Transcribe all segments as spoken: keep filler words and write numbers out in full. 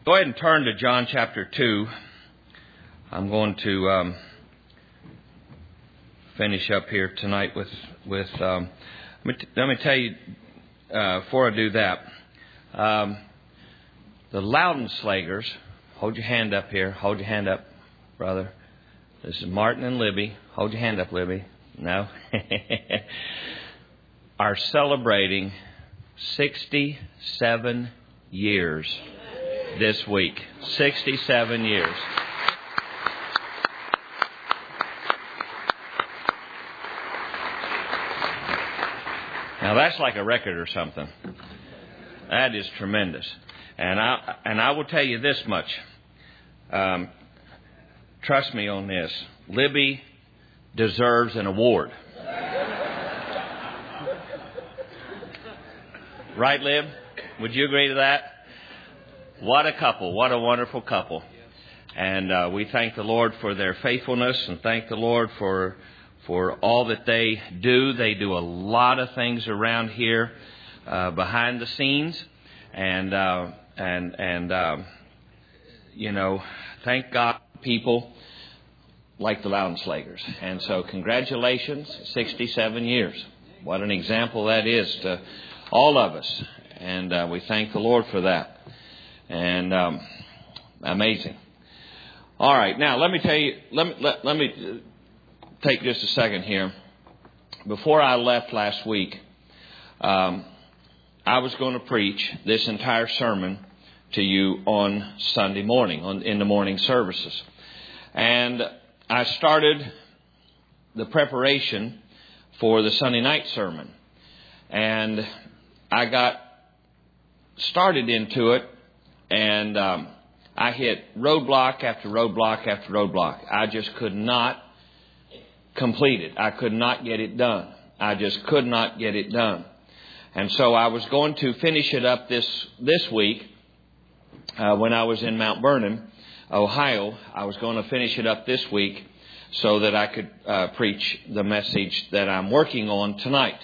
Go ahead and turn to John chapter two. I'm going to um, finish up here tonight with, with um, let, me t- let me tell you, uh, before I do that, um, the Loudenslagers, hold your hand up here, hold your hand up, brother. This is Martin and Libby. Hold your hand up, Libby. No? Are celebrating sixty-seven years this week. sixty-seven years. Now that's like a record or something. That is tremendous. And I and I will tell you this much. Um, trust me on this. Libby deserves an award. Right, Lib? Would you agree to that? What a couple. What a wonderful couple. And uh, we thank the Lord for their faithfulness and thank the Lord for for all that they do. They do a lot of things around here uh, behind the scenes. And, uh, and, and uh, you know, thank God people like the Loudenslagers. And so congratulations, sixty-seven years. What an example that is to all of us. And uh, we thank the Lord for that. And um, amazing. All right. Now, let me tell you, let me, let, let me take just a second here. Before I left last week, um, I was going to preach this entire sermon to you on Sunday morning, on, in the morning services. And I started the preparation for the Sunday night sermon. And I got started into it, and um, I hit roadblock after roadblock after roadblock. I just could not complete it. I could not get it done. I just could not get it done. And so I was going to finish it up this this week uh, when I was in Mount Vernon, Ohio. I was going to finish it up this week so that I could uh, preach the message that I'm working on tonight.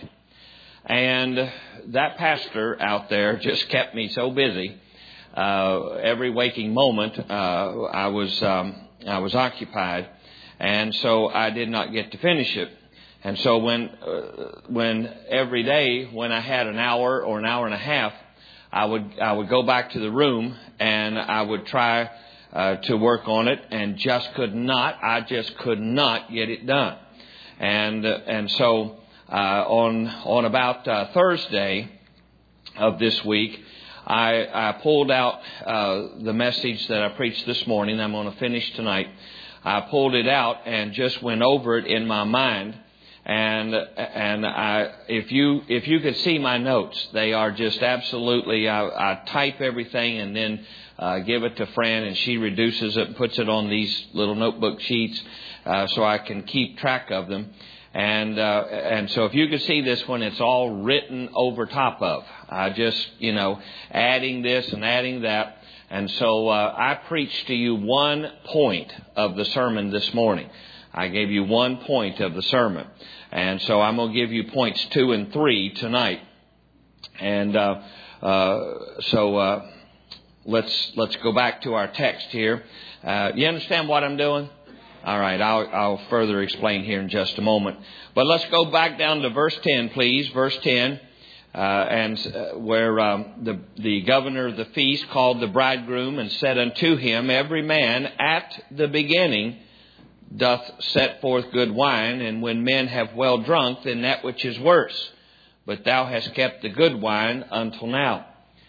And that pastor out there just kept me so busy. Uh, every waking moment, uh, I was um, I was occupied, and so I did not get to finish it. And so when uh, when every day when I had an hour or an hour and a half, I would I would go back to the room and I would try uh, to work on it, and just could not. I just could not get it done. And uh, and so. Uh, on on about uh, Thursday of this week, I, I pulled out uh, the message that I preached this morning. I'm going to finish tonight. I pulled it out and just went over it in my mind. And and I, if you if you could see my notes, they are just absolutely. I, I type everything and then uh, give it to Fran, and she reduces it and puts it on these little notebook sheets uh, so I can keep track of them. And uh, and so if you could see this one, it's all written over top of. I just, you know, adding this and adding that. And so uh, I preached to you one point of the sermon this morning. I gave you one point of the sermon. And so I'm going to give you points two and three tonight. And uh, uh, so uh, let's let's go back to our text here. Uh, you understand what I'm doing? All right, I'll, I'll further explain here in just a moment. But let's go back down to verse ten, please. Verse ten, uh, and uh, where um, the, the governor of the feast called the bridegroom and said unto him, every man at the beginning doth set forth good wine, and when men have well drunk, then that which is worse. But thou hast kept the good wine until now.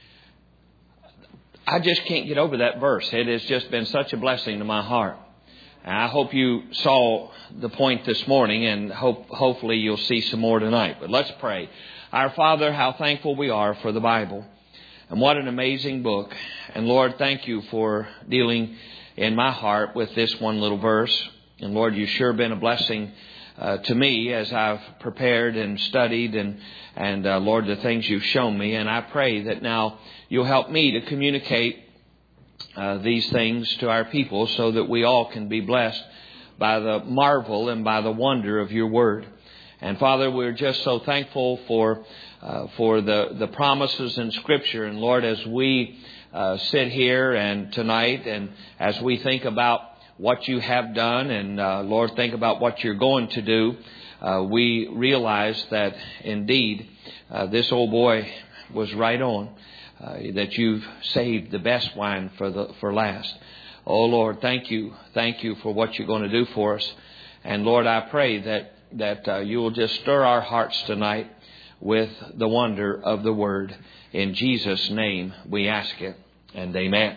I just can't get over that verse. It has just been such a blessing to my heart. I hope you saw the point this morning, and hope hopefully you'll see some more tonight. But let's pray. Our Father, how thankful we are for the Bible. And what an amazing book. And Lord, thank you for dealing in my heart with this one little verse. And Lord, you've sure been a blessing uh, to me as I've prepared and studied. And, and uh, Lord, the things you've shown me. And I pray that now you'll help me to communicate Uh, these things to our people so that we all can be blessed by the marvel and by the wonder of your word. And Father, we're just so thankful for uh, for the, the promises in Scripture. And Lord, as we uh, sit here and tonight, and as we think about what you have done, and uh, Lord, think about what you're going to do, uh, we realize that indeed uh, this old boy was right on, uh, that you've saved the best wine for the for last. Oh Lord, thank you, thank you for what you're going to do for us. And Lord, I pray that that uh, you will just stir our hearts tonight with the wonder of the Word. In Jesus' name we ask it, and amen.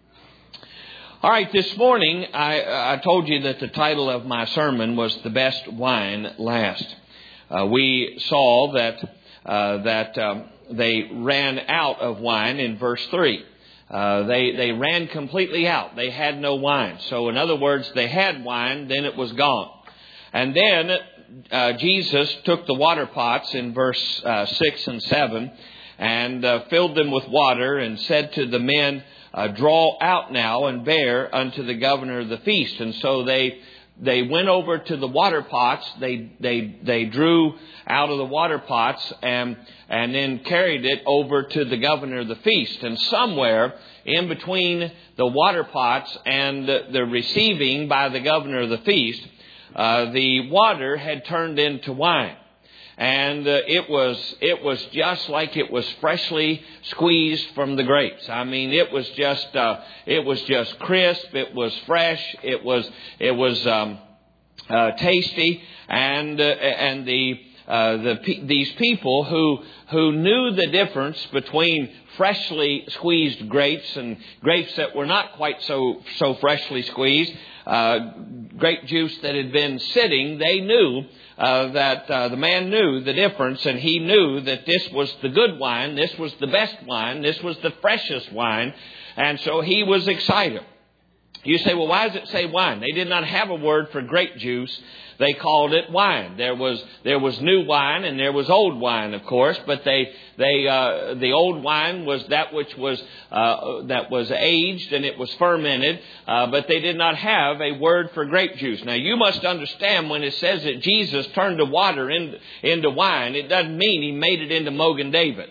All right, this morning I, I told you that the title of my sermon was "The Best Wine Last." Uh, we saw that uh, that um, they ran out of wine in verse three. Uh, they they ran completely out. They had no wine. So in other words, they had wine, then it was gone. And then uh, Jesus took the water pots in verse uh, six and seven and uh, filled them with water and said to the men, uh, draw out now and bear unto the governor of the feast. And so they they went over to the water pots. They they they drew out of the water pots and and then carried it over to the governor of the feast. And somewhere in between the water pots and the receiving by the governor of the feast, Uh, the water had turned into wine, and uh, it was it was just like it was freshly squeezed from the grapes. I mean, it was just uh, it was just crisp. It was fresh. It was it was um, uh, tasty, and uh, and the uh, the these people who who knew the difference between freshly squeezed grapes and grapes that were not quite so so freshly squeezed. Uh, grape juice that had been sitting, they knew uh, that uh, the man knew the difference, and he knew that this was the good wine, this was the best wine, this was the freshest wine, and so he was excited. You say, well, why does it say wine? They did not have a word for grape juice. They called it wine. There was there was new wine and there was old wine, of course. But they they uh, the old wine was that which was uh, that was aged and it was fermented. Uh, but they did not have a word for grape juice. Now you must understand, when it says that Jesus turned the water in, into wine, it doesn't mean he made it into Mogan David.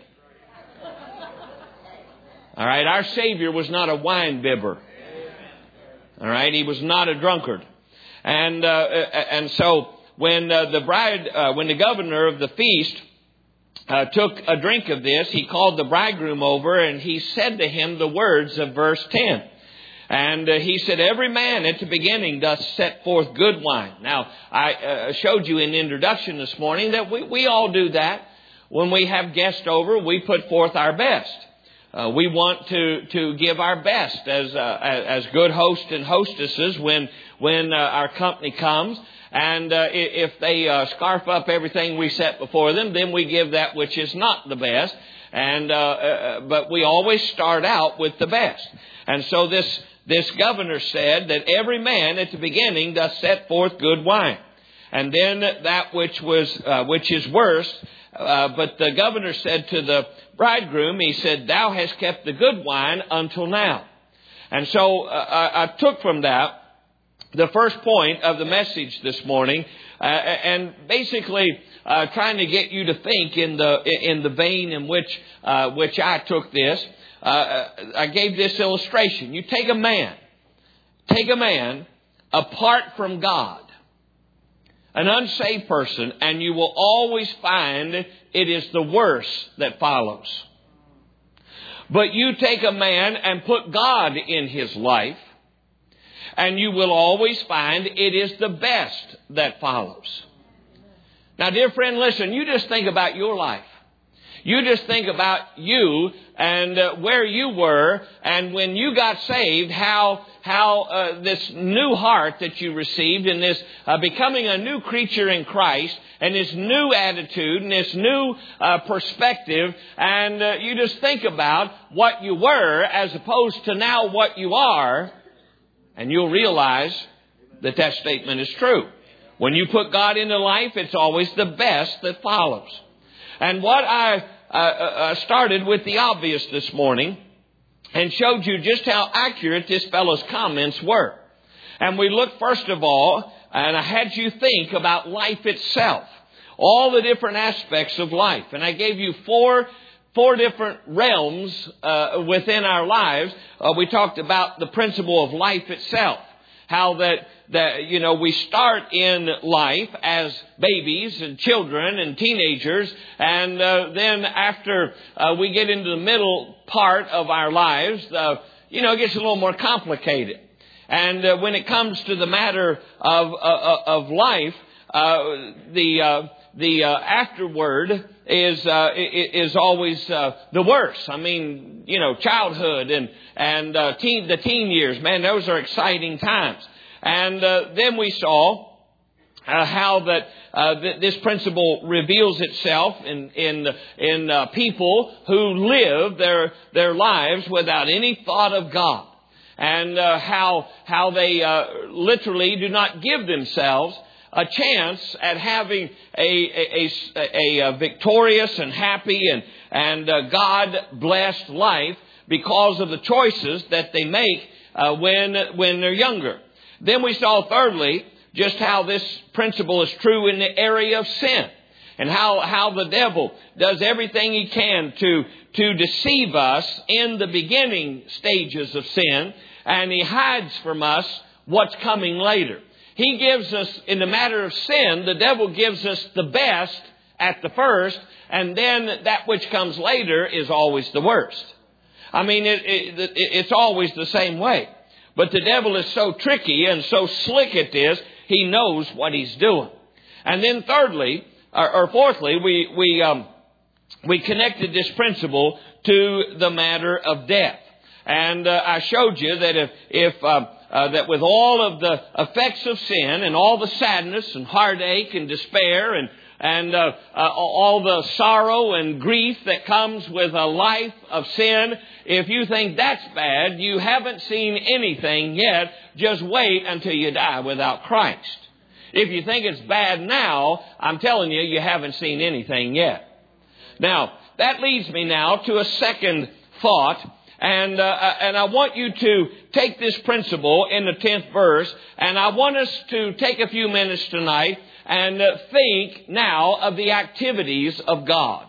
All right, our Savior was not a wine bibber. All right, he was not a drunkard. And uh, and so when uh, the bride, uh, when the governor of the feast uh, took a drink of this, he called the bridegroom over and he said to him the words of verse ten. And uh, he said, every man at the beginning doth set forth good wine. Now, I uh, showed you in the introduction this morning that we, we all do that. When we have guests over, we put forth our best. Uh, we want to, to give our best as uh, as good hosts and hostesses when when uh, our company comes. And uh, if they uh, scarf up everything we set before them, then we give that which is not the best. And uh, uh, but we always start out with the best. And so this this governor said that every man at the beginning doth set forth good wine, and then that which was uh, which is worse. Uh, but the governor said to the bridegroom, he said, thou hast kept the good wine until now. And so uh, I, I took from that the first point of the message this morning, uh, and basically uh, trying to get you to think in the in the vein in which uh, which I took this. Uh, I gave this illustration. You take a man, take a man apart from God, an unsaved person, and you will always find it is the worst that follows. But you take a man and put God in his life, and you will always find it is the best that follows. Now, dear friend, listen, you just think about your life. You just think about you and uh, where you were, and when you got saved, how how uh, this new heart that you received, and this uh, becoming a new creature in Christ, and this new attitude and this new uh, perspective, and uh, you just think about what you were as opposed to now what you are, and you'll realize that that statement is true. When you put God into life, it's always the best that follows. And what I uh, uh, started with the obvious this morning and showed you just how accurate this fellow's comments were. And we looked first of all, and I had you think about life itself, all the different aspects of life. And I gave you four four different realms uh, within our lives. Uh, we talked about the principle of life itself. How that, that, you know, we start in life as babies and children and teenagers. And uh, then after uh, we get into the middle part of our lives, uh, you know, it gets a little more complicated. And uh, when it comes to the matter of, uh, of life, uh, the, uh, the uh, afterward is, uh, is always uh, the worst. I mean, you know, childhood and, and uh, teen, the teen years, man, those are exciting times. And uh, then we saw uh, how that uh, th- this principle reveals itself in in in uh, people who live their their lives without any thought of God, and uh, how how they uh, literally do not give themselves a chance at having a a, a, a victorious and happy and and uh, God blessed life because of the choices that they make uh, when when they're younger. Then we saw, thirdly, just how this principle is true in the area of sin, and how, how the devil does everything he can to, to deceive us in the beginning stages of sin, and he hides from us what's coming later. He gives us, in the matter of sin, the devil gives us the best at the first, and then that which comes later is always the worst. I mean, it, it, it's always the same way. But the devil is so tricky and so slick at this, he knows what he's doing. And then thirdly, or, or fourthly, we we um, we connected this principle to the matter of death. And uh, I showed you that if if uh, uh, that with all of the effects of sin and all the sadness and heartache and despair and and uh, uh, all the sorrow and grief that comes with a life of sin, if you think that's bad, you haven't seen anything yet. Just wait until you die without Christ. If you think it's bad now, I'm telling you, you haven't seen anything yet. Now, that leads me now to a second thought. And uh, and I want you to take this principle in the tenth verse, and I want us to take a few minutes tonight and uh, think now of the activities of God.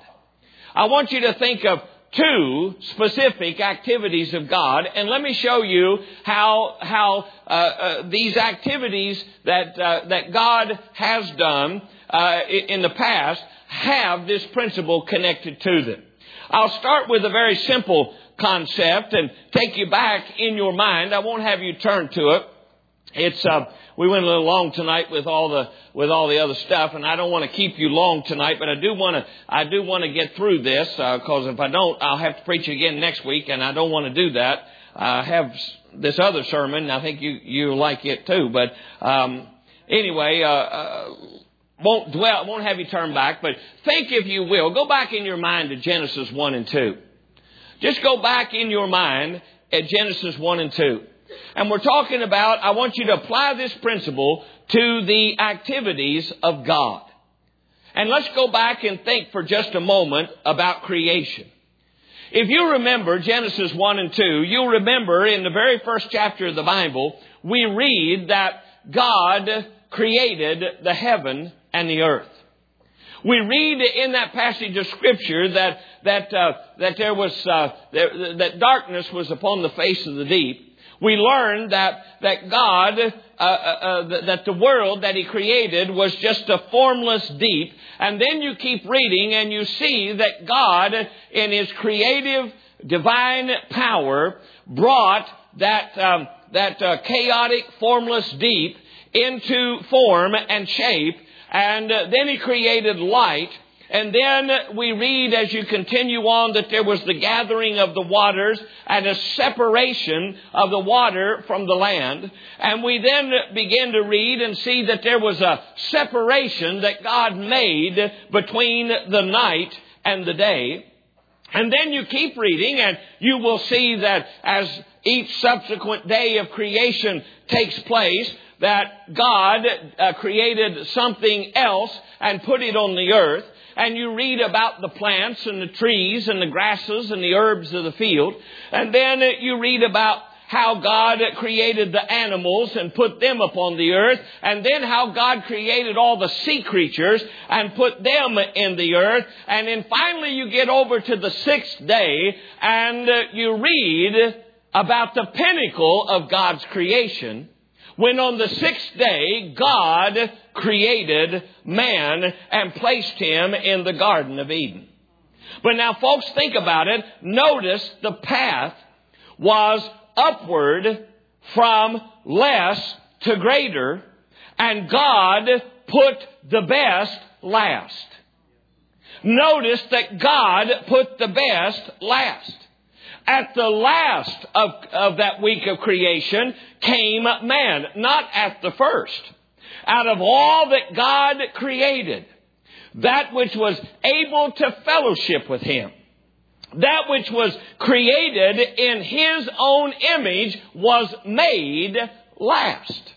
I want you to think of two specific activities of God, and let me show you how how uh, uh, these activities that uh, that God has done uh, in the past have this principle connected to them. I'll start with a very simple concept and take you back in your mind. I won't have you turn to it. It's uh, we went a little long tonight with all the with all the other stuff, and I don't want to keep you long tonight, but I do want to I do want to get through this because uh, if I don't, I'll have to preach again next week, and I don't want to do that. I have this other sermon. And I think you you like it too, but um, anyway, uh, uh, won't dwell, won't have you turn back, but think, if you will, go back in your mind to Genesis one and two. Just go back in your mind at Genesis one and two. And we're talking about, I want you to apply this principle to the activities of God. And let's go back and think for just a moment about creation. If you remember Genesis one and two, you'll remember in the very first chapter of the Bible, we read that God created the heaven and the earth. We read in that passage of Scripture that that uh, that there was uh, that, that darkness was upon the face of the deep. We learn that that God uh, uh, uh, that the world that He created was just a formless deep. And then you keep reading and you see that God, in His creative divine power, brought that um, that uh, chaotic formless deep into form and shape. And uh, then He created light. And then we read as you continue on that there was the gathering of the waters and a separation of the water from the land. And we then begin to read and see that there was a separation that God made between the night and the day. And then you keep reading and you will see that as each subsequent day of creation takes place, that God uh, created something else and put it on the earth. And you read about the plants and the trees and the grasses and the herbs of the field. And then you read about how God created the animals and put them upon the earth, and then how God created all the sea creatures and put them in the earth. And then finally you get over to the sixth day and uh, you read about the pinnacle of God's creation, when on the sixth day God created man and placed him in the Garden of Eden. But now, folks, think about it. Notice the path was upward from less to greater, and God put the best last. Notice that God put the best last. At the last of, of that week of creation came man, not at the first. Out of all that God created, that which was able to fellowship with Him, that which was created in His own image, was made last.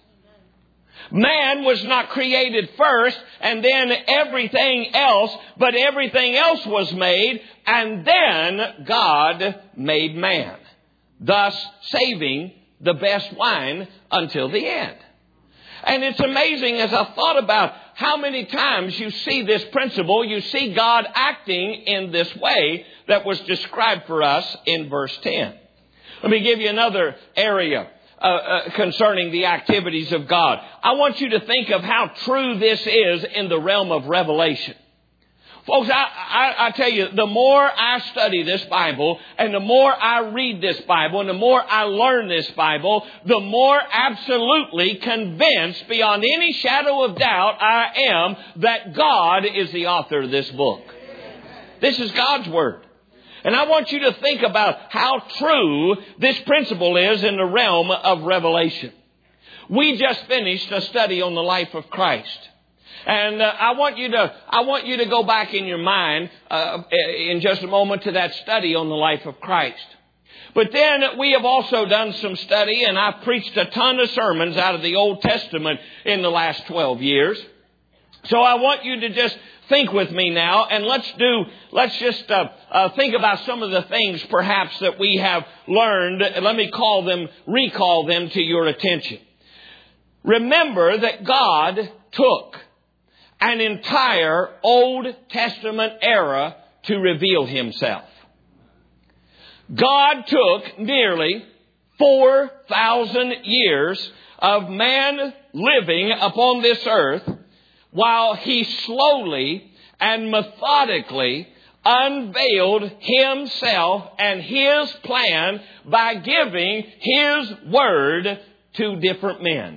Man was not created first and then everything else, but everything else was made, and then God made man, thus saving the best wine until the end. And it's amazing, as I thought about how many times you see this principle, you see God acting in this way that was described for us in verse ten. Let me give you another area uh, uh, concerning the activities of God. I want you to think of how true this is in the realm of revelation. Folks, I, I, I tell you, the more I study this Bible and the more I read this Bible and the more I learn this Bible, the more absolutely convinced beyond any shadow of doubt I am that God is the author of this book. This is God's Word. And I want you to think about how true this principle is in the realm of revelation. We just finished a study on the life of Christ. And uh, I want you to I want you to go back in your mind uh, in just a moment to that study on the life of Christ. But then we have also done some study, and I've preached a ton of sermons out of the Old Testament in the last twelve years. So I want you to just think with me now, and let's do let's just uh, uh, think about some of the things perhaps that we have learned. Let me call them, recall them to your attention. Remember that God took an entire Old Testament era to reveal Himself. God took nearly four thousand years of man living upon this earth while He slowly and methodically unveiled Himself and His plan by giving His Word to different men.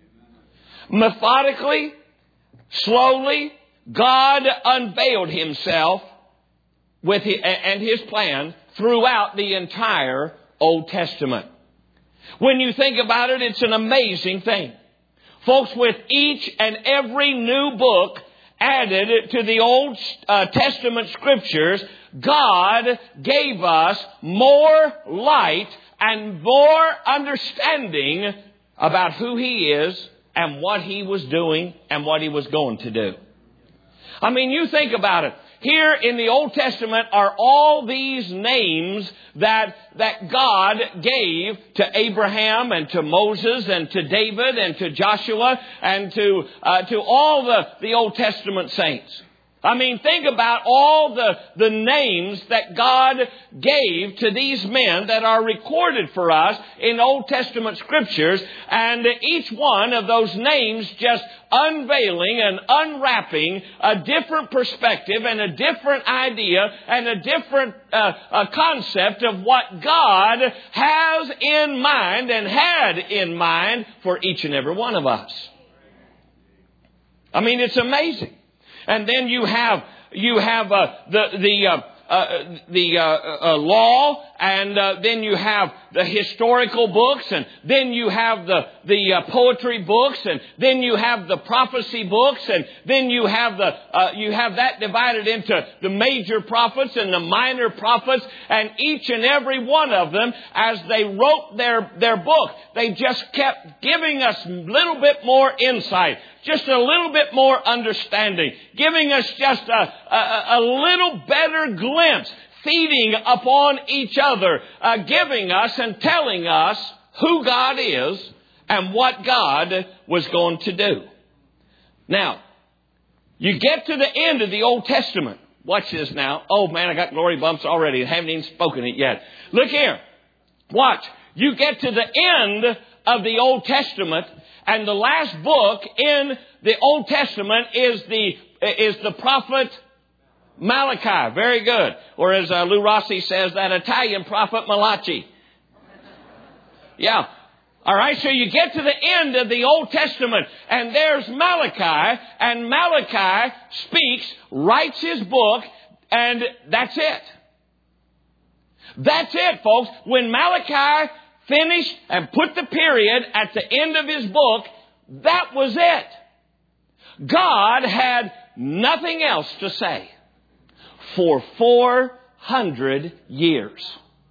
Methodically, slowly, God unveiled Himself with his, and His plan throughout the entire Old Testament. When you think about it, it's an amazing thing. Folks, with each and every new book added to the Old uh, Testament Scriptures, God gave us more light and more understanding about who He is and what He was doing and what He was going to do. I mean, you think about it. Here in the Old Testament are all these names that that God gave to Abraham and to Moses and to David and to Joshua and to uh, to all the, the Old Testament saints. I mean, think about all the, the names that God gave to these men that are recorded for us in Old Testament Scriptures, and each one of those names just unveiling and unwrapping a different perspective and a different idea and a different uh, a concept of what God has in mind and had in mind for each and every one of us. I mean, it's amazing. And then you have you have uh, the the uh, uh, the uh, uh, law, and uh, then you have the historical books, and then you have the the uh, poetry books, and then you have the prophecy books, and then you have the uh, you have that divided into the major prophets and the minor prophets, and each and every one of them, as they wrote their their book, they just kept giving us a little bit more insight, just a little bit more understanding, giving us just a, a, a little better glimpse, feeding upon each other, uh, giving us and telling us who God is and what God was going to do. Now, you get to the end of the Old Testament. Watch this now. Oh man, I got glory bumps already. I haven't even spoken it yet. Look here. Watch. You get to the end of the Old Testament, and the last book in the Old Testament is the is the prophet Malachi. Very good. Or as uh, Lou Rossi says, that Italian prophet Malachi. Yeah. All right, so you get to the end of the Old Testament, and there's Malachi, and Malachi speaks, writes his book, and that's it. That's it, folks. When Malachi finished and put the period at the end of his book, that was it. God had nothing else to say for four hundred years.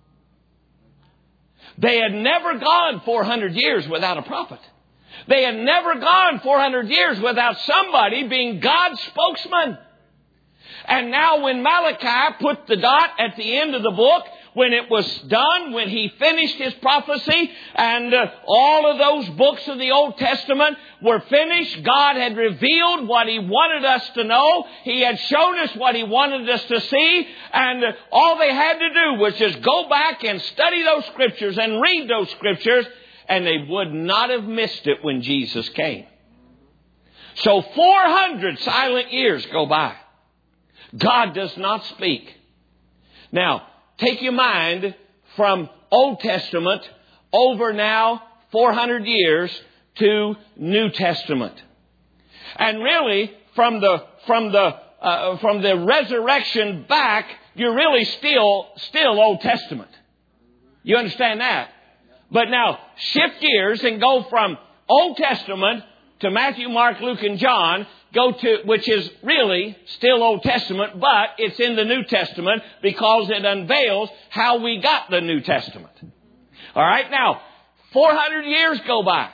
They had never gone four hundred years without a prophet. They had never gone four hundred years without somebody being God's spokesman. And now when Malachi put the dot at the end of the book, when it was done, when he finished his prophecy, and uh, all of those books of the Old Testament were finished, God had revealed what He wanted us to know. He had shown us what He wanted us to see, and uh, all they had to do was just go back and study those Scriptures and read those Scriptures, and they would not have missed it when Jesus came. So four hundred silent years go by. God does not speak. Now, take your mind from Old Testament over now four hundred years to New Testament. And really, from the from the uh, from the resurrection back, you're really still still Old Testament. You understand that? But now shift gears and go from Old Testament to Matthew, Mark, Luke, and John. Go to, which is really still Old Testament, but it's in the New Testament because it unveils how we got the New Testament. All right, now, four hundred years go by.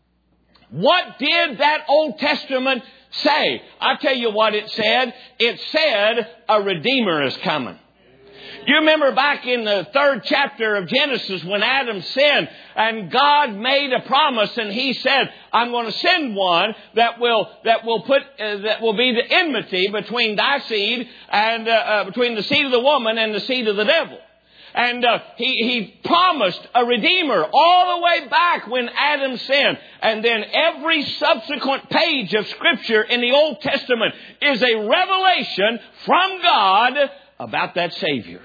What did that Old Testament say? I'll tell you what it said. It said a Redeemer is coming. You remember back in the third chapter of Genesis when Adam sinned and God made a promise and He said, I'm going to send one that will, that will put, uh, that will be the enmity between thy seed and, uh, uh, between the seed of the woman and the seed of the devil. And uh, he, he promised a Redeemer all the way back when Adam sinned. And then every subsequent page of Scripture in the Old Testament is a revelation from God about that Savior.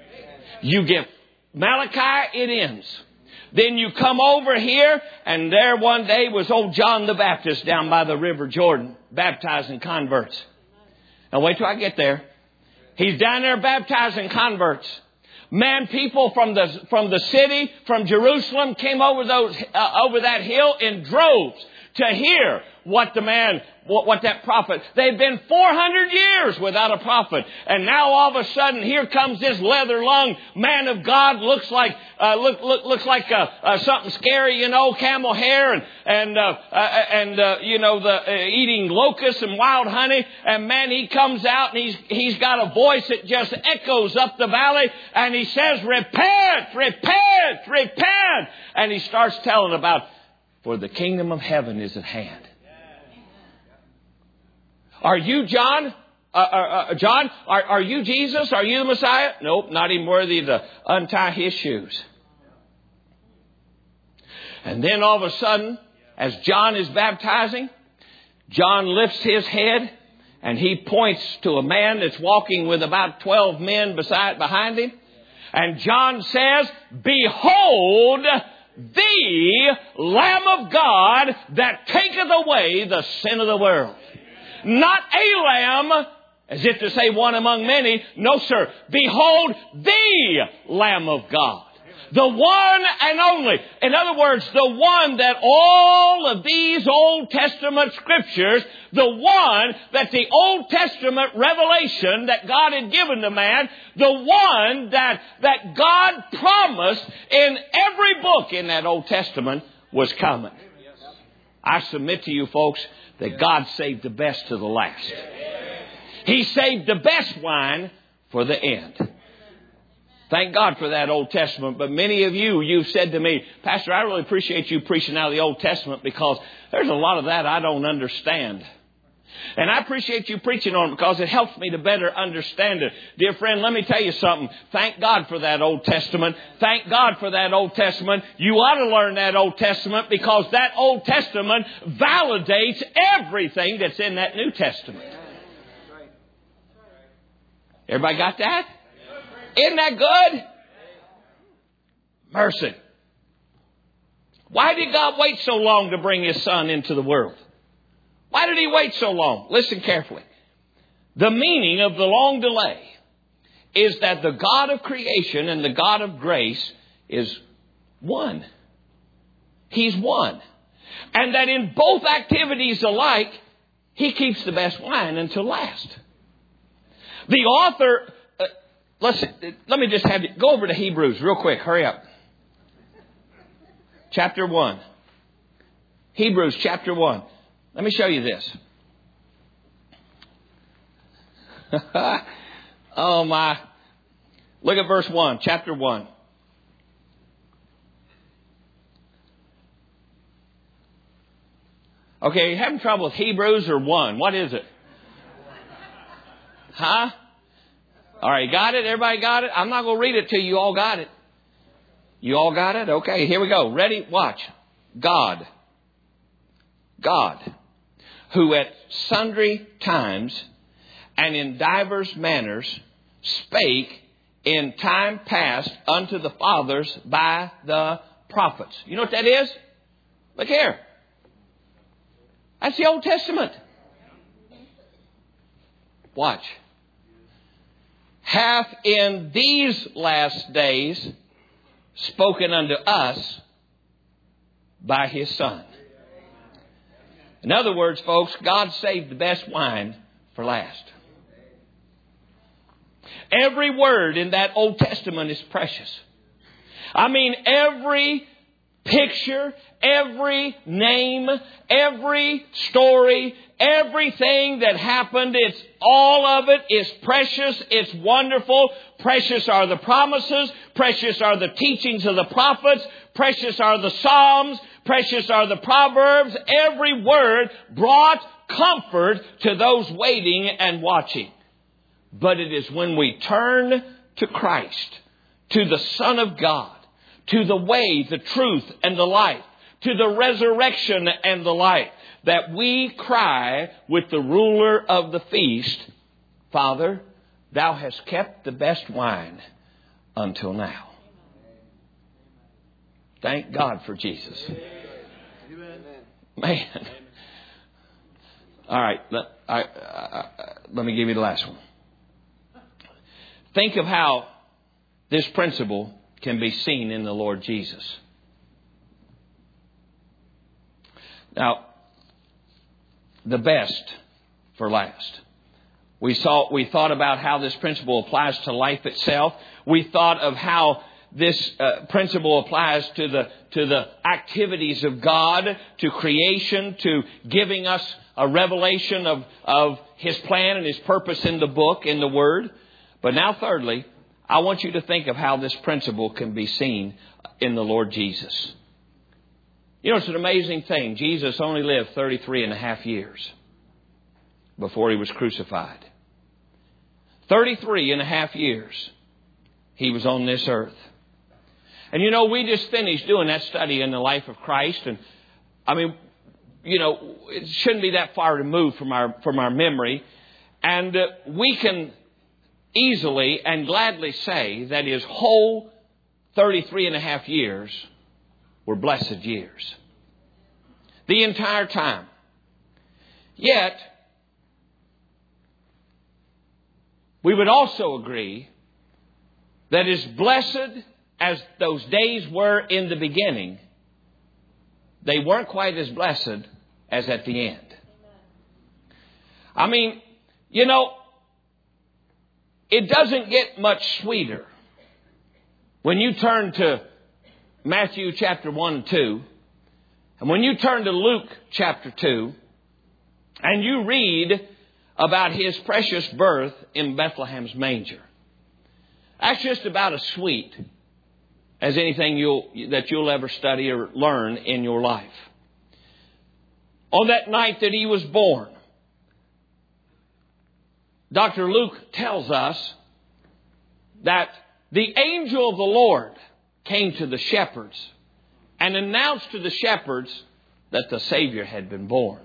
You get Malachi, it ends. Then you come over here, and there one day was old John the Baptist down by the River Jordan, baptizing converts. Now wait till I get there. He's down there baptizing converts. Man, people from the from the city, from Jerusalem, came over those uh, over that hill in droves to hear what the man, what, what that prophet. They've been four hundred years without a prophet, and now all of a sudden, here comes this leather-lunged man of God. Looks like uh, look, look looks like uh, uh, something scary, you know, camel hair and and uh, uh, and uh, you know the uh, eating locusts and wild honey. And man, he comes out and he's he's got a voice that just echoes up the valley, and he says, "Repent, repent, repent!" And he starts telling about, for the kingdom of heaven is at hand. Are you John? Uh, uh, uh, John, are, are you Jesus? Are you the Messiah? Nope, not even worthy to untie His shoes. And then all of a sudden, as John is baptizing, John lifts his head and he points to a man that's walking with about twelve men beside behind him. And John says, "Behold, the Lamb of God that taketh away the sin of the world." Not a lamb, as if to say one among many. No, sir. Behold, the Lamb of God. The one and only. In other words, the one that all of these Old Testament Scriptures, the one that the Old Testament revelation that God had given to man, the one that, that God promised in every book in that Old Testament was coming. I submit to you folks that God saved the best to the last. He saved the best wine for the end. Thank God for that Old Testament. But many of you, you've said to me, Pastor, I really appreciate you preaching out of the Old Testament because there's a lot of that I don't understand. And I appreciate you preaching on it because it helps me to better understand it. Dear friend, let me tell you something. Thank God for that Old Testament. Thank God for that Old Testament. You ought to learn that Old Testament because that Old Testament validates everything that's in that New Testament. Everybody got that? Isn't that good? Mercy. Why did God wait so long to bring His Son into the world? Why did He wait so long? Listen carefully. The meaning of the long delay is that the God of creation and the God of grace is one. He's one. And that in both activities alike, He keeps the best wine until last. The author... Uh, Let's, let me just have you go over to Hebrews real quick. Hurry up. Chapter one. Hebrews chapter one. Let me show you this. Oh my. Look at verse one. Chapter one. Okay, you having trouble with Hebrews or one? What is it? Huh? All right, got it? Everybody got it? I'm not going to read it till you all got it. You all got it? Okay, here we go. Ready? Watch. God. God, who at sundry times and in divers manners spake in time past unto the fathers by the prophets. You know what that is? Look here. That's the Old Testament. Watch. Hath in these last days spoken unto us by His Son. In other words, folks, God saved the best wine for last. Every word in that Old Testament is precious. I mean, every picture, every name, every story, everything that happened, it's all of it is precious. It's wonderful. Precious are the promises. Precious are the teachings of the prophets. Precious are the Psalms. Precious are the Proverbs. Every word brought comfort to those waiting and watching. But it is when we turn to Christ, to the Son of God, to the way, the truth, and the life, to the resurrection and the life, that we cry with the ruler of the feast, Father, Thou hast kept the best wine until now. Thank God for Jesus. Man. All right, let, I, I, let me give you the last one. Think of how this principle can be seen in the Lord Jesus. Now, the best for last. We saw, we thought about how this principle applies to life itself. We thought of how this uh, principle applies to the to the activities of God, to creation, to giving us a revelation of, of His plan and His purpose in the book, in the Word. But now, thirdly, I want you to think of how this principle can be seen in the Lord Jesus. You know, it's an amazing thing. Jesus only lived thirty-three and a half years before He was crucified. thirty-three and a half years He was on this earth. And you know, we just finished doing that study in the life of Christ. And I mean, you know, it shouldn't be that far removed from our, from our memory. And uh, we can easily and gladly say that His whole thirty-three and a half years were blessed years. The entire time. Yet, we would also agree that as blessed as those days were in the beginning, they weren't quite as blessed as at the end. I mean, you know, it doesn't get much sweeter when you turn to Matthew chapter one and two, and when you turn to Luke chapter two, and you read about His precious birth in Bethlehem's manger. That's just about as sweet as anything you'll, that you'll ever study or learn in your life. On that night that he was born, Doctor Luke tells us that the angel of the Lord came to the shepherds and announced to the shepherds that the Savior had been born.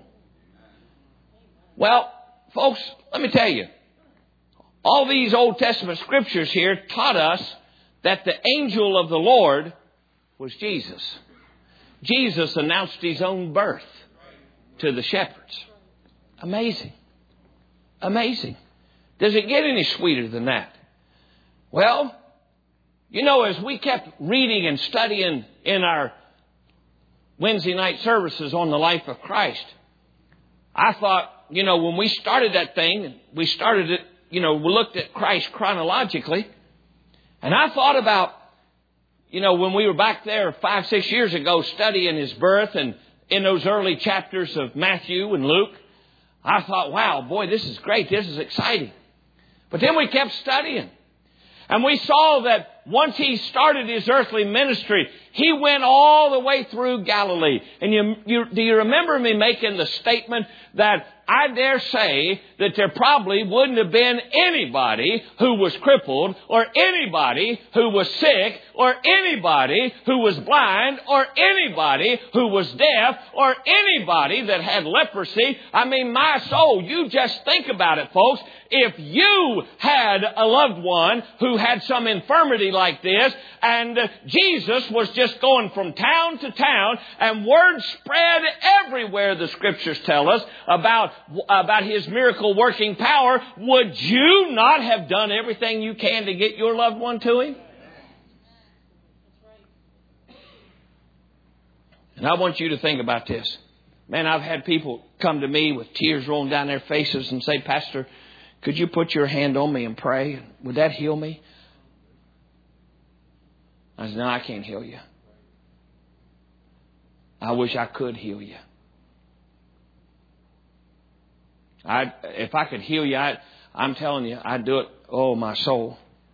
Well, folks, let me tell you, all these Old Testament scriptures here taught us that the angel of the Lord was Jesus. Jesus announced his own birth to the shepherds. Amazing. Amazing. Does it get any sweeter than that? Well, you know, as we kept reading and studying in our Wednesday night services on the life of Christ, I thought, you know, when we started that thing, we started it, you know, we looked at Christ chronologically. And I thought about, you know, when we were back there five, six years ago studying his birth and in those early chapters of Matthew and Luke, I thought, wow, boy, this is great. This is exciting. But then we kept studying. And we saw that once he started his earthly ministry, he went all the way through Galilee. And you, you, do you remember me making the statement that I dare say that there probably wouldn't have been anybody who was crippled or anybody who was sick or anybody who was blind or anybody who was deaf or anybody that had leprosy. I mean, my soul, you just think about it, folks. If you had a loved one who had some infirmity like this and Jesus was just going from town to town and word spread everywhere, the scriptures tell us, about about his miracle working power, would you not have done everything you can to get your loved one to him? And I want you to think about this. Man, I've had people come to me with tears rolling down their faces and say, Pastor, could you put your hand on me and pray? Would that heal me? I said, no, I can't heal you. I wish I could heal you. I, if I could heal you, I, I'm telling you, I'd do it. Oh, my soul.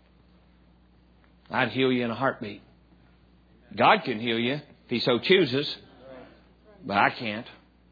I'd heal you in a heartbeat. God can heal you if He so chooses, but I can't.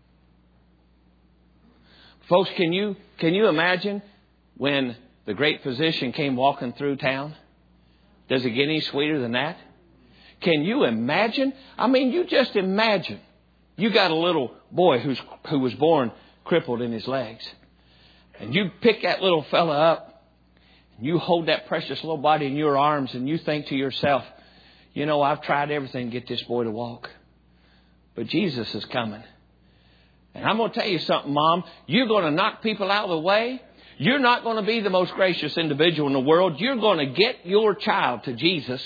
Folks, can you can you imagine when the great physician came walking through town? Does it get any sweeter than that? Can you imagine? I mean, you just imagine. You got a little boy who's who was born crippled in his legs. And you pick that little fella up. And you hold that precious little body in your arms. And you think to yourself, you know, I've tried everything to get this boy to walk. But Jesus is coming. And I'm going to tell you something, Mom. You're going to knock people out of the way. You're not going to be the most gracious individual in the world. You're going to get your child to Jesus.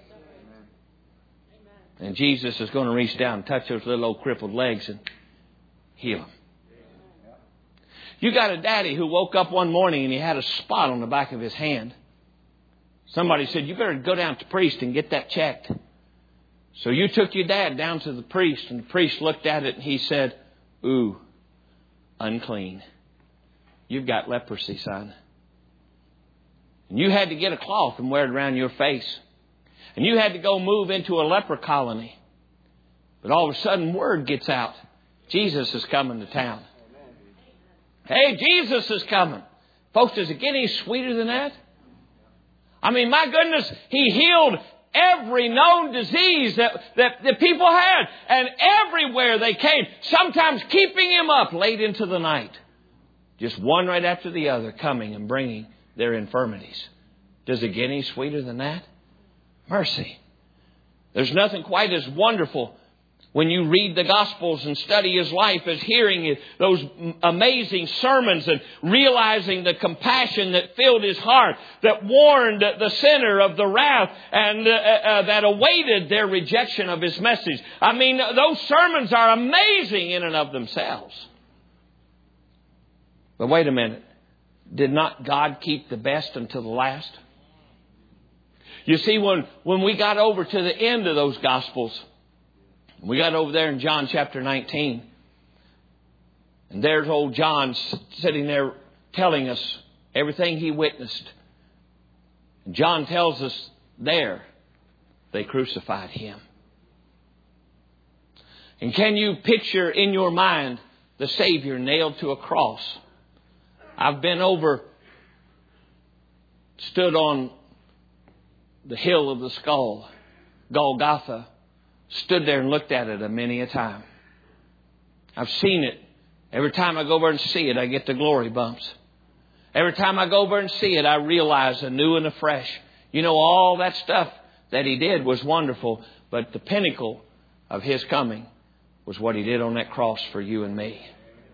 And Jesus is going to reach down and touch those little old crippled legs and heal them. You got a daddy who woke up one morning and he had a spot on the back of his hand. Somebody said, you better go down to the priest and get that checked. So you took your dad down to the priest, and the priest looked at it and he said, ooh, unclean. You've got leprosy, son. And you had to get a cloth and wear it around your face. And you had to go move into a leper colony. But all of a sudden word gets out. Jesus is coming to town. Hey, Jesus is coming. Folks, does it get any sweeter than that? I mean, my goodness, He healed every known disease that, that, that people had. And everywhere they came, sometimes keeping Him up late into the night. Just one right after the other coming and bringing their infirmities. Does it get any sweeter than that? Mercy. There's nothing quite as wonderful when you read the Gospels and study His life as hearing those amazing sermons and realizing the compassion that filled His heart, that warned the sinner of the wrath and uh, uh, that awaited their rejection of His message. I mean, those sermons are amazing in and of themselves. But wait a minute. Did not God keep the best until the last? You see, when, when we got over to the end of those Gospels, we got over there in John chapter nineteen. And there's old John sitting there telling us everything he witnessed. John tells us there they crucified Him. And can you picture in your mind the Savior nailed to a cross? I've been over, stood on the hill of the skull, Golgotha, stood there and looked at it a many a time. I've seen it. Every time I go over and see it, I get the glory bumps. Every time I go over and see it, I realize anew and afresh. You know, all that stuff that He did was wonderful, but the pinnacle of His coming was what He did on that cross for you and me.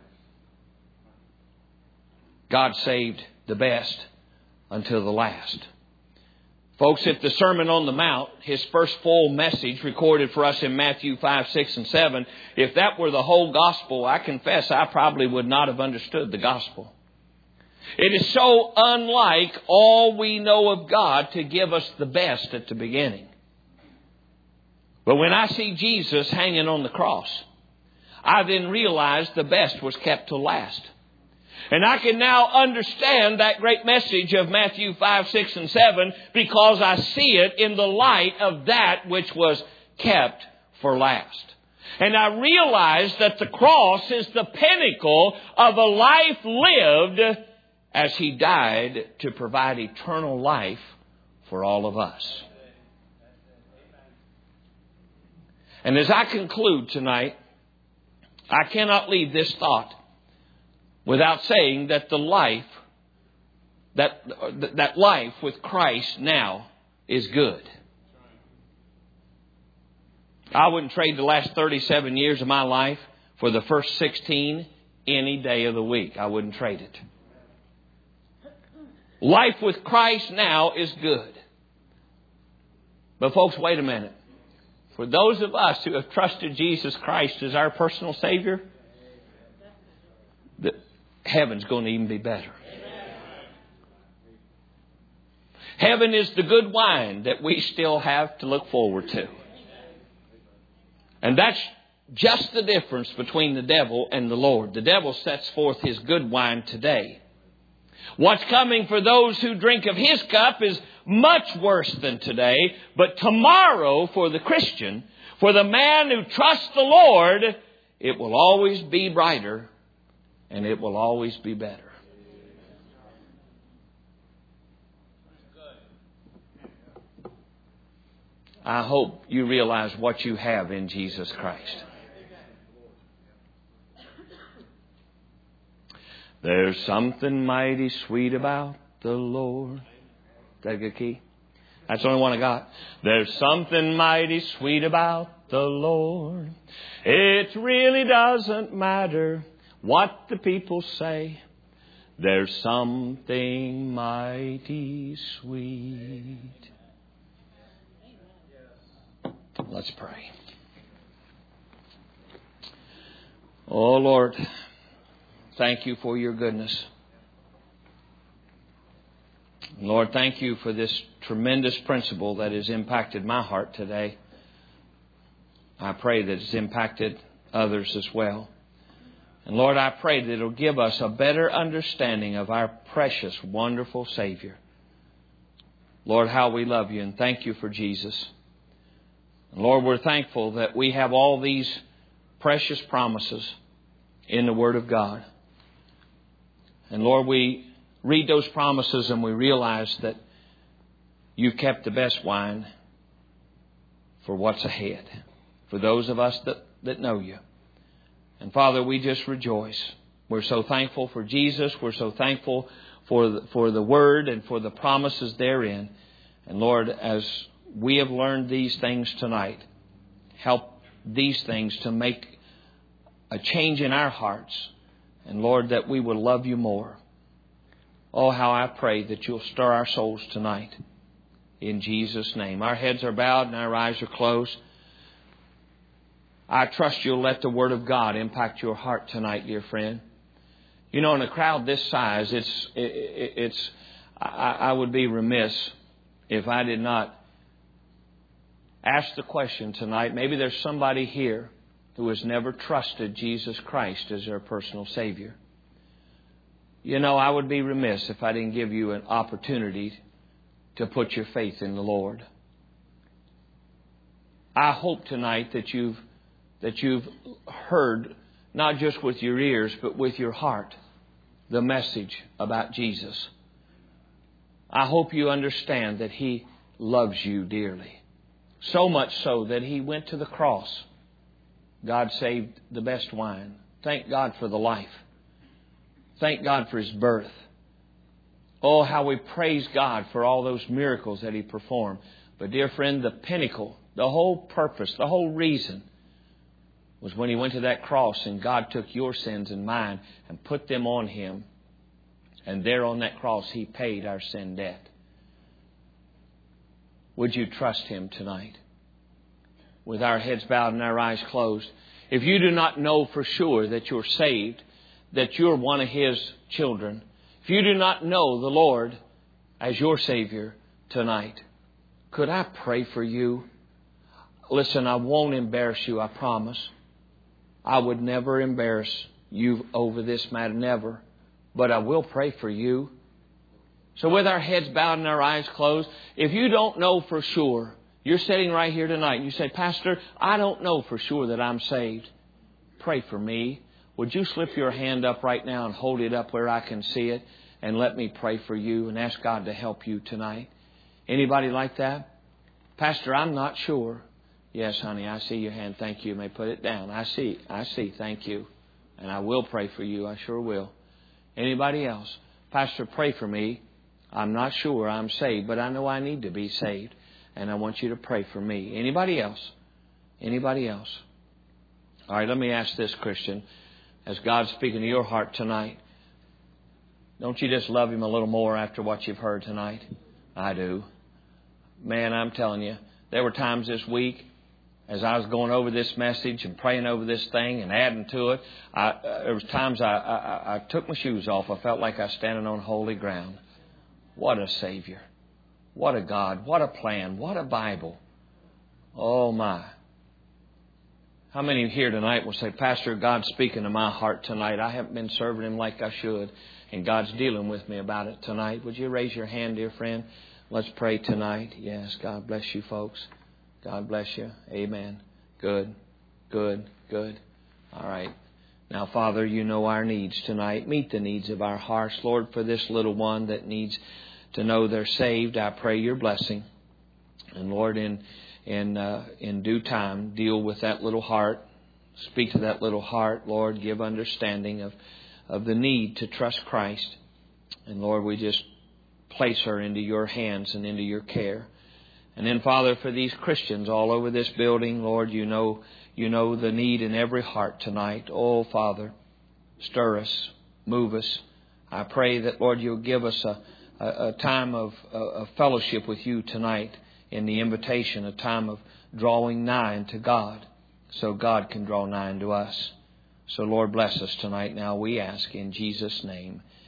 God saved the best until the last. Folks, if the Sermon on the Mount, His first full message recorded for us in Matthew five, six, and seven, if that were the whole gospel, I confess I probably would not have understood the gospel. It is so unlike all we know of God to give us the best at the beginning. But when I see Jesus hanging on the cross, I then realize the best was kept till last. And I can now understand that great message of Matthew five, six, and seven because I see it in the light of that which was kept for last. And I realize that the cross is the pinnacle of a life lived as He died to provide eternal life for all of us. And as I conclude tonight, I cannot leave this thought without saying that the life, that, that life with Christ now is good. I wouldn't trade the last thirty-seven years of my life for the first sixteen any day of the week. I wouldn't trade it. Life with Christ now is good. But folks, wait a minute. For those of us who have trusted Jesus Christ as our personal Savior, the heaven's going to even be better. Heaven is the good wine that we still have to look forward to. And that's just the difference between the devil and the Lord. The devil sets forth his good wine today. What's coming for those who drink of his cup is much worse than today. But tomorrow for the Christian, for the man who trusts the Lord, it will always be brighter and it will always be better. I hope you realize what you have in Jesus Christ. There's something mighty sweet about the Lord. Is that a good key? That's the only one I got. There's something mighty sweet about the Lord. It really doesn't matter what the people say. There's something mighty sweet. Let's pray. Oh, Lord, thank you for your goodness. Lord, thank you for this tremendous principle that has impacted my heart today. I pray that it's impacted others as well. And Lord, I pray that it'll give us a better understanding of our precious, wonderful Savior. Lord, how we love you, and thank you for Jesus. And Lord, we're thankful that we have all these precious promises in the Word of God. And Lord, we read those promises and we realize that you've kept the best wine for what's ahead, for those of us that, that know you. And Father, we just rejoice. We're so thankful for Jesus. We're so thankful for the, for the Word and for the promises therein. And Lord, as we have learned these things tonight, help these things to make a change in our hearts. And Lord, that we will love you more. Oh, how I pray that you'll stir our souls tonight. In Jesus' name. Our heads are bowed and our eyes are closed. I trust you'll let the Word of God impact your heart tonight, dear friend. You know, in a crowd this size, it's, it, it's, I, I would be remiss if I did not ask the question tonight. Maybe there's somebody here who has never trusted Jesus Christ as their personal Savior. You know, I would be remiss if I didn't give you an opportunity to put your faith in the Lord. I hope tonight that you've that you've heard, not just with your ears, but with your heart, the message about Jesus. I hope you understand that He loves you dearly. So much so that He went to the cross. God saved the best wine. Thank God for the life. Thank God for His birth. Oh, how we praise God for all those miracles that He performed. But dear friend, the pinnacle, the whole purpose, the whole reason was when He went to that cross and God took your sins and mine and put them on Him. And there on that cross He paid our sin debt. Would you trust Him tonight? With our heads bowed and our eyes closed. If you do not know for sure that you're saved, that you're one of His children, if you do not know the Lord as your Savior tonight, could I pray for you? Listen, I won't embarrass you, I promise. I would never embarrass you over this matter, never. But I will pray for you. So with our heads bowed and our eyes closed, if you don't know for sure, you're sitting right here tonight and you say, Pastor, I don't know for sure that I'm saved. Pray for me. Would you slip your hand up right now and hold it up where I can see it and let me pray for you and ask God to help you tonight? Anybody like that? Pastor, I'm not sure. Yes, honey, I see your hand. Thank you. You may put it down. I see. I see. Thank you. And I will pray for you. I sure will. Anybody else? Pastor, pray for me. I'm not sure I'm saved, but I know I need to be saved. And I want you to pray for me. Anybody else? Anybody else? All right, let me ask this, Christian. As God's speaking to your heart tonight, don't you just love Him a little more after what you've heard tonight? I do. Man, I'm telling you, there were times this week as I was going over this message and praying over this thing and adding to it, I, uh, there was times I, I, I took my shoes off. I felt like I was standing on holy ground. What a Savior. What a God. What a plan. What a Bible. Oh, my. How many here tonight will say, Pastor, God's speaking to my heart tonight. I haven't been serving Him like I should, and God's dealing with me about it tonight. Would you raise your hand, dear friend? Let's pray tonight. Yes, God bless you, folks. God bless you. Amen. Good, good, good. All right. Now, Father, you know our needs tonight. Meet the needs of our hearts. Lord, for this little one that needs to know they're saved, I pray your blessing. And Lord, in in uh, in due time, deal with that little heart. Speak to that little heart. Lord, give understanding of, of the need to trust Christ. And Lord, we just place her into your hands and into your care. And then, Father, for these Christians all over this building, Lord, you know you know the need in every heart tonight. Oh, Father, stir us, move us. I pray that, Lord, you'll give us a, a, a time of a, fellowship with you tonight in the invitation, a time of drawing nigh to God so God can draw nigh to us. So, Lord, bless us tonight now, we ask in Jesus' name.